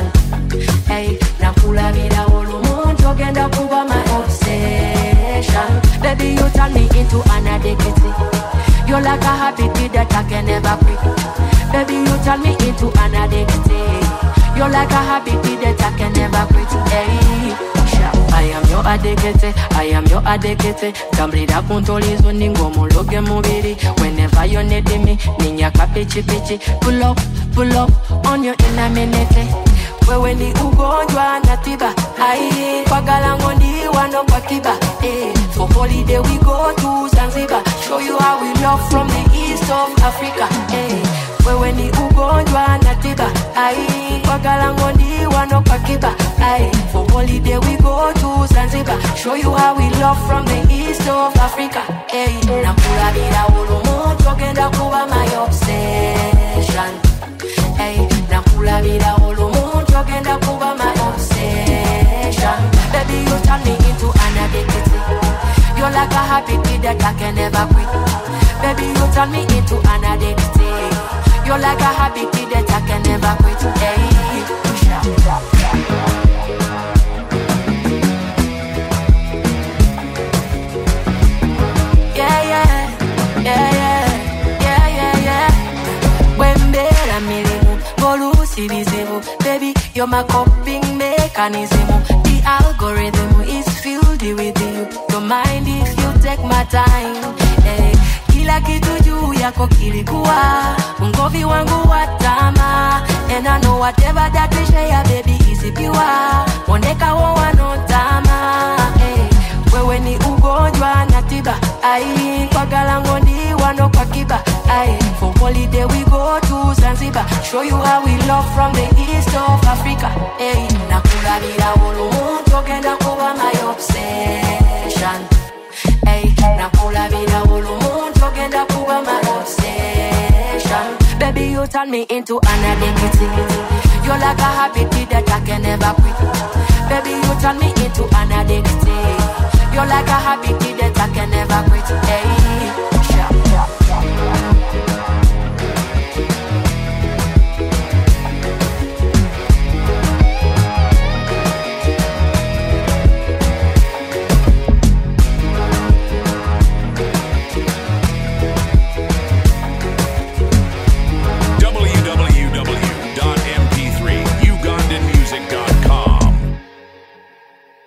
Hey, nakula vida olumuntu ogenda kuba my obsession. Baby, you turn me into an addicted. You're like a habit that I can never quit. Baby, you turn me into an addicted. You're like a habit that I can never quit. Hey, I am your addicted, I am your addicted. Tambulira kuntolizo ningo muloge mubiri. Whenever you need me, ninyaka pichi pichi. Pull up on your inner minute. Wewe ni ugonjwa na tiba. Aye, kwa galango ndi wano kwa kiba. For holiday we go to Zanzibar. Show you how we love from the east of Africa. Wewe ni ugonjwa na tiba. Aye, kwa galango ndi wano kwa kiba. Aye, for holiday we go to Zanzibar. Show you how we love from the east of Africa. Nakula bila ulumuntu ogenda kuba my obsession. Nakula bila ulumuntu ogenda kuba my obsession. Baby, you turn me into an addicted. You're like a habit that I can never quit. Baby, you turn me into an addicted. You're like a habit that I can never quit. Wembera milimu, bolusi bizibu. Baby, you're my coping mechanism. The algorithm is filled with you. Don't mind if you take my time. Kila kitu juu yako kilikuwa ungovi wangu watama. And I know whatever that we share, baby, is pure. Ondeka wowa no tama. Wewe ni ugonjwa na tiba. Ai, kwa galango ndi wano kwa kiba. Ai, for holiday we go to Zanzibar. Show you how we love from the east of Africa. Nakula bila ulumuntu ogenda kuba my obsession. Nakula bila ulumuntu ogenda kuba my obsession. Baby, you turn me into an addicted. You're like a habit that I can never quit. Baby, you turn me into an addicted. You're like a habit that I can never quit.